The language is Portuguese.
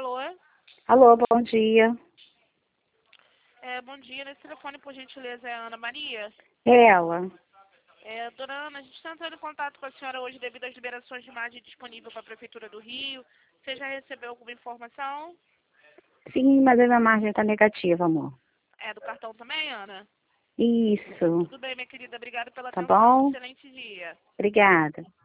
Alô? Alô, bom dia. Bom dia. Nesse telefone, por gentileza, é a Ana Maria? É ela. Dona Ana, a gente está entrando em contato com a senhora hoje devido às liberações de imagem disponível para a Prefeitura do Rio. Você já recebeu alguma informação? Sim, mas a minha margem está negativa, amor. É do cartão também, Ana? Isso. Tudo bem, minha querida. Obrigada pela Tá atenção. bom? Excelente dia. Obrigada.